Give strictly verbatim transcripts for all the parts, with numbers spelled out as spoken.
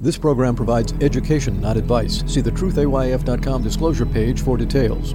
This program provides education, not advice. See the truth A Y F dot com disclosure page for details.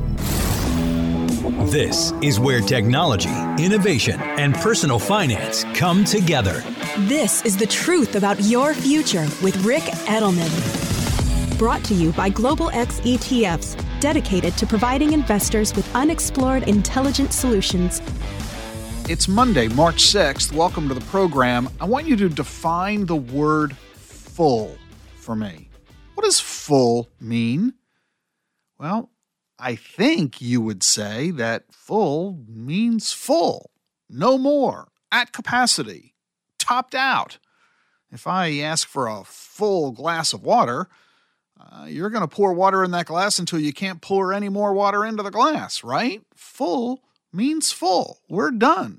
This is where technology, innovation, and personal finance come together. This is the truth about your future with Ric Edelman. Brought to you by Global X E T Fs, dedicated to providing investors with unexplored intelligent solutions. It's Monday, March sixth. Welcome to the program. I want you to define the word full for me. What does full mean? Well, I think you would say that full means full, no more, at capacity, topped out. If I ask for a full glass of water, uh, you're going to pour water in that glass until you can't pour any more water into the glass, right? Full means full. We're done.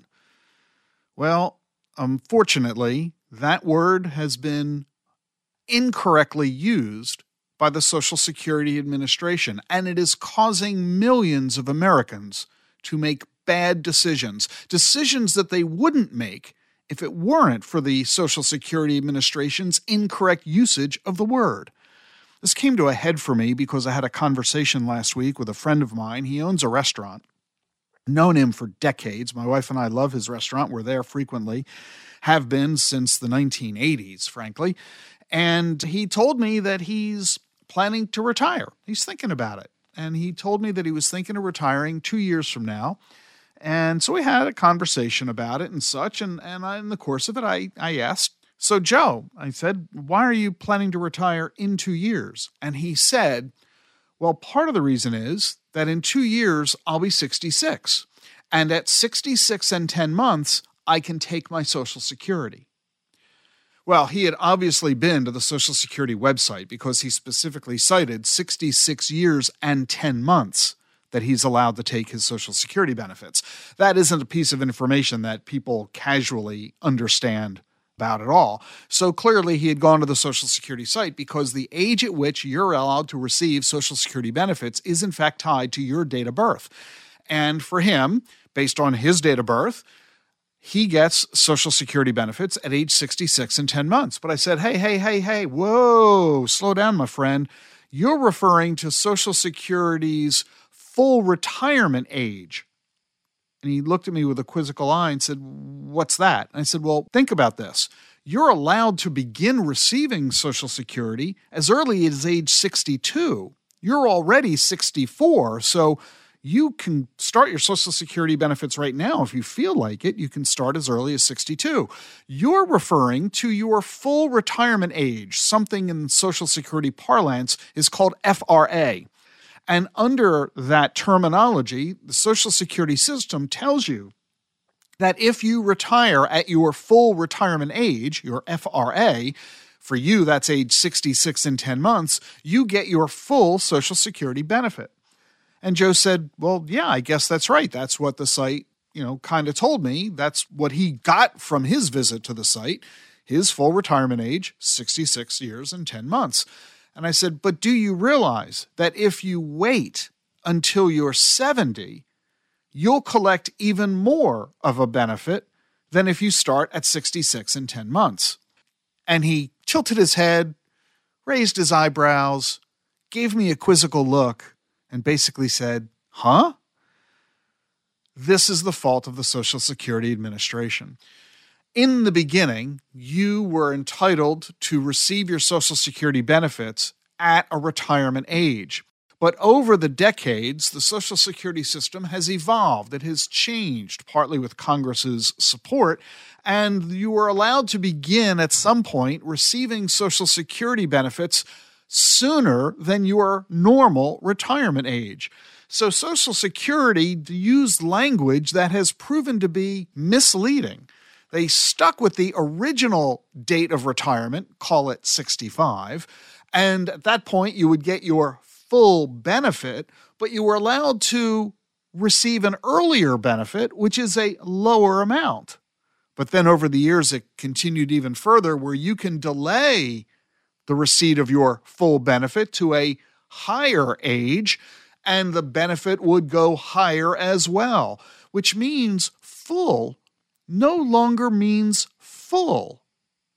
Well, unfortunately, that word has been incorrectly used by the Social Security Administration, and it is causing millions of Americans to make bad decisions, decisions that they wouldn't make if it weren't for the Social Security Administration's incorrect usage of the word. This came to a head for me because I had a conversation last week with a friend of mine. He owns a restaurant. Known him for decades. My wife and I love his restaurant. We're there frequently, have been since the nineteen eighties, frankly. And he told me that he's planning to retire. He's thinking about it. And he told me that he was thinking of retiring two years from now. And so we had a conversation about it and such. And, and I, in the course of it, I, I asked, so Joe, I said, why are you planning to retire in two years? And he said, well, part of the reason is that in two years, I'll be sixty-six. And at sixty-six and ten months, I can take my Social Security. Well, he had obviously been to the Social Security website because he specifically cited sixty-six years and ten months that he's allowed to take his Social Security benefits. That isn't a piece of information that people casually understand about at all. So clearly he had gone to the Social Security site because the age at which you're allowed to receive Social Security benefits is in fact tied to your date of birth. And for him, based on his date of birth, he gets Social Security benefits at age sixty-six and ten months. But I said, hey, hey, hey, hey, whoa, slow down, my friend. You're referring to Social Security's full retirement age. And he looked at me with a quizzical eye and said, what's that? And I said, well, think about this. You're allowed to begin receiving Social Security as early as age sixty-two. You're already sixty-four, so you can start your Social Security benefits right now if you feel like it. You can start as early as sixty-two. You're referring to your full retirement age. Something in Social Security parlance is called F R A. And under that terminology, the Social Security system tells you that if you retire at your full retirement age, your F R A, for you that's age sixty-six and ten months, you get your full Social Security benefit. And Joe said, well, yeah, I guess that's right. That's what the site, you know, kind of told me. That's what he got from his visit to the site. His full retirement age, sixty-six years and ten months. And I said, but do you realize that if you wait until you're seventy, you'll collect even more of a benefit than if you start at sixty-six and ten months? And he tilted his head, raised his eyebrows, gave me a quizzical look, and basically said, huh? This is the fault of the Social Security Administration. In the beginning, you were entitled to receive your Social Security benefits at a retirement age. But over the decades, the Social Security system has evolved. It has changed, partly with Congress's support, and you were allowed to begin at some point receiving Social Security benefits sooner than your normal retirement age. So Social Security used language that has proven to be misleading. They stuck with the original date of retirement, call it sixty-five, and at that point you would get your full benefit, but you were allowed to receive an earlier benefit, which is a lower amount. But then over the years, it continued even further where you can delay the receipt of your full benefit to a higher age, and the benefit would go higher as well, which means full no longer means full.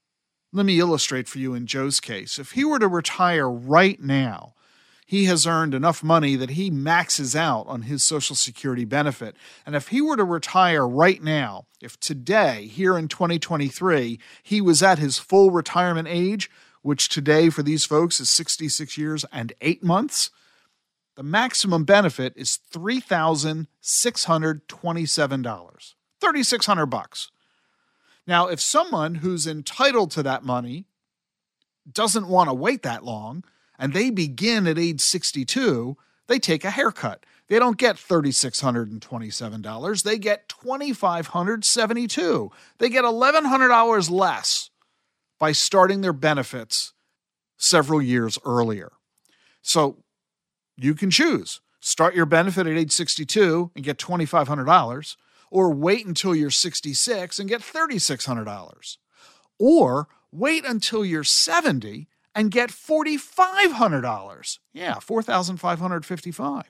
Let me illustrate for you in Joe's case. If he were to retire right now, he has earned enough money that he maxes out on his Social Security benefit. And if he were to retire right now, if today, here in twenty twenty-three, he was at his full retirement age, which today for these folks is sixty-six years and eight months, the maximum benefit is three thousand six hundred twenty-seven dollars, three thousand six hundred bucks. Now, if someone who's entitled to that money doesn't want to wait that long, and they begin at age sixty-two, they take a haircut. They don't get three thousand six hundred twenty-seven dollars. They get two thousand five hundred seventy-two dollars. They get one thousand one hundred dollars less by starting their benefits several years earlier. So you can choose. Start your benefit at age sixty-two and get two thousand five hundred dollars, or wait until you're sixty-six and get three thousand six hundred dollars. Or wait until you're seventy and get four thousand five hundred dollars. Yeah, four thousand five hundred fifty-five dollars.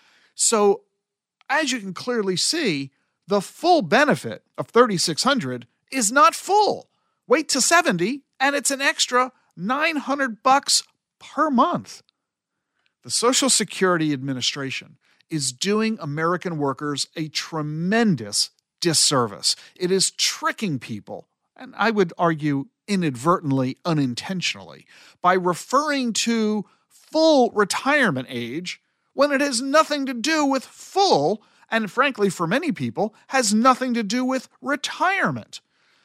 So as you can clearly see, the full benefit of three thousand six hundred dollars is not full. Wait to seventy and it's an extra nine hundred bucks per month. The Social Security Administration is doing American workers a tremendous disservice. It is tricking people, and I would argue inadvertently, unintentionally, by referring to full retirement age when it has nothing to do with full, and frankly, for many people, has nothing to do with retirement.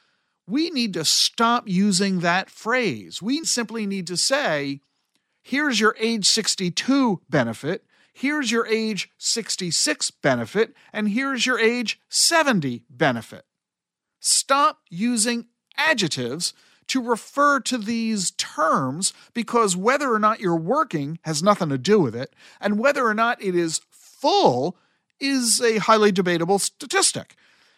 We need to stop using that phrase. We simply need to say, here's your age sixty-two benefit, here's your age sixty-six benefit, and here's your age seventy benefit. Stop using adjectives to refer to these terms, because whether or not you're working has nothing to do with it, and whether or not it is full is a highly debatable statistic.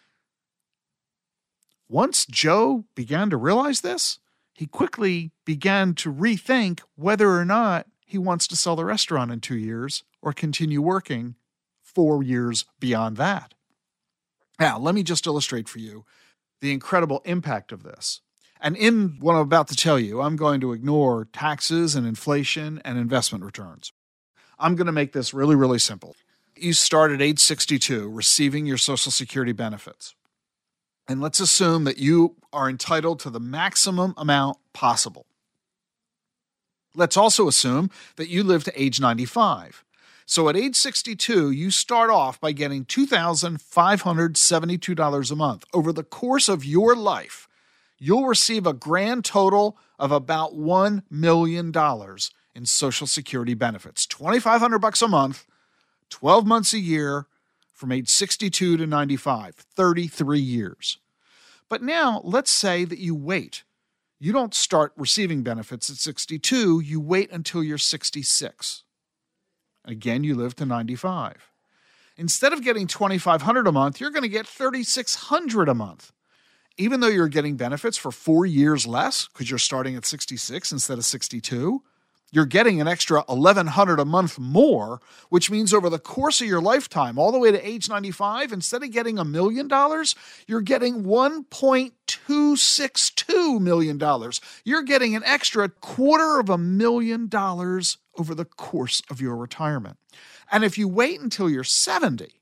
Once Joe began to realize this, he quickly began to rethink whether or not he wants to sell the restaurant in two years or continue working four years beyond that. Now, let me just illustrate for you the incredible impact of this. And in what I'm about to tell you, I'm going to ignore taxes and inflation and investment returns. I'm going to make this really, really simple. You start at age sixty-two receiving your Social Security benefits. And let's assume that you are entitled to the maximum amount possible. Let's also assume that you live to age ninety-five. So at age sixty-two, you start off by getting two thousand five hundred seventy-two dollars a month. Over the course of your life, you'll receive a grand total of about one million dollars in Social Security benefits. two thousand five hundred dollars a month, twelve months a year, from age sixty-two to ninety-five, thirty-three years. But now let's say that you wait. You don't start receiving benefits at sixty-two, you wait until you're sixty-six. Again, you live to ninety-five. Instead of getting two thousand five hundred dollars a month, you're going to get three thousand six hundred dollars a month. Even though you're getting benefits for four years less, because you're starting at sixty-six instead of sixty-two, you're getting an extra eleven hundred dollars a month more, which means over the course of your lifetime, all the way to age ninety-five, instead of getting a million dollars, you're getting one point two six two million dollars. You're getting an extra quarter of a million dollars over the course of your retirement. And if you wait until you're seventy,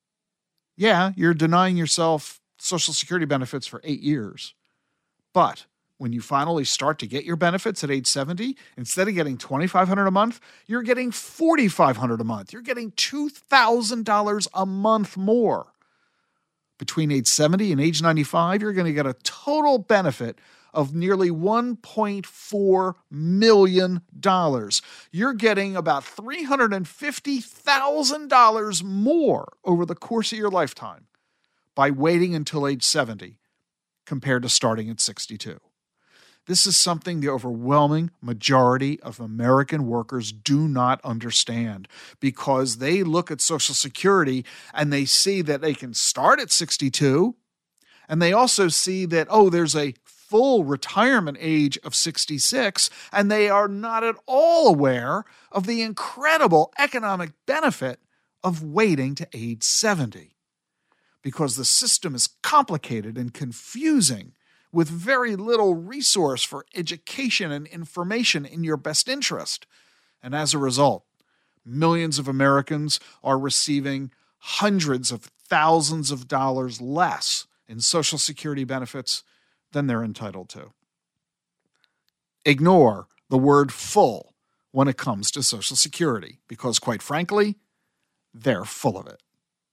yeah, you're denying yourself Social Security benefits for eight years. But when you finally start to get your benefits at age seventy, instead of getting two thousand five hundred dollars a month, you're getting four thousand five hundred dollars a month. You're getting two thousand dollars a month more. Between age seventy and age ninety-five, you're going to get a total benefit of nearly one point four million dollars. You're getting about three hundred fifty thousand dollars more over the course of your lifetime by waiting until age seventy compared to starting at sixty-two. This is something the overwhelming majority of American workers do not understand, because they look at Social Security and they see that they can start at sixty-two, and they also see that, oh, there's a full retirement age of sixty-six, and they are not at all aware of the incredible economic benefit of waiting to age seventy. Because the system is complicated and confusing with very little resource for education and information in your best interest. And as a result, millions of Americans are receiving hundreds of thousands of dollars less in Social Security benefits than they're entitled to. Ignore the word full when it comes to Social Security, because quite frankly, they're full of it.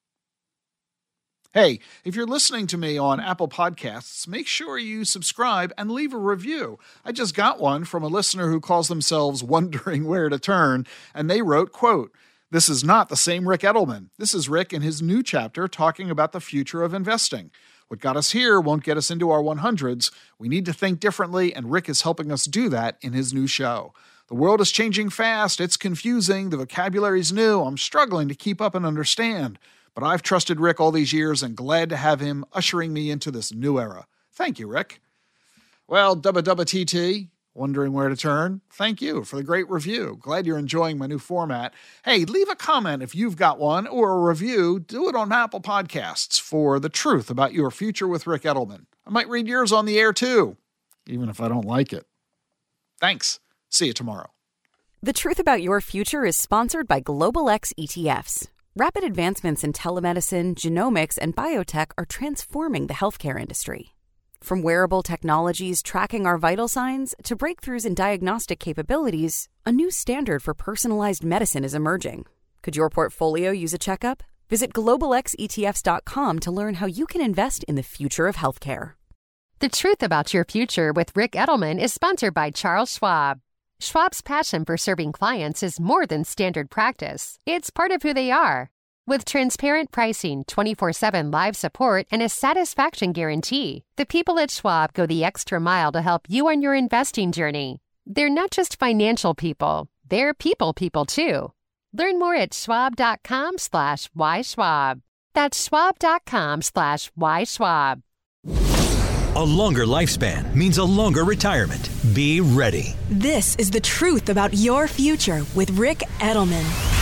Hey, if you're listening to me on Apple Podcasts, make sure you subscribe and leave a review. I just got one from a listener who calls themselves Wondering Where to Turn, and they wrote, quote, "This is not the same Ric Edelman. This is Rick in his new chapter talking about the future of investing. What got us here won't get us into our one hundreds. We need to think differently, and Rick is helping us do that in his new show. The world is changing fast. It's confusing. The vocabulary's new. I'm struggling to keep up and understand. But I've trusted Rick all these years and glad to have him ushering me into this new era. Thank you, Rick." Well, Dubba Dubba T T, wondering where to turn, thank you for the great review. Glad you're enjoying my new format. Hey, leave a comment if you've got one or a review. Do it on Apple Podcasts for the truth about your future with Ric Edelman. I might read yours on the air too, even if I don't like it. Thanks. See you tomorrow. The Truth About Your Future is sponsored by Global X E T Fs. Rapid advancements in telemedicine, genomics, and biotech are transforming the healthcare industry. From wearable technologies tracking our vital signs to breakthroughs in diagnostic capabilities, a new standard for personalized medicine is emerging. Could your portfolio use a checkup? Visit global x e t f s dot com to learn how you can invest in the future of healthcare. The Truth About Your Future with Ric Edelman is sponsored by Charles Schwab. Schwab's passion for serving clients is more than standard practice. It's part of who they are. With transparent pricing, twenty-four seven live support, and a satisfaction guarantee, the people at Schwab go the extra mile to help you on your investing journey. They're not just financial people, they're people people too. Learn more at schwab.com slash whyschwab. That's schwab.com slash whyschwab. A longer lifespan means a longer retirement. Be ready. This is The Truth About Your Future with Ric Edelman.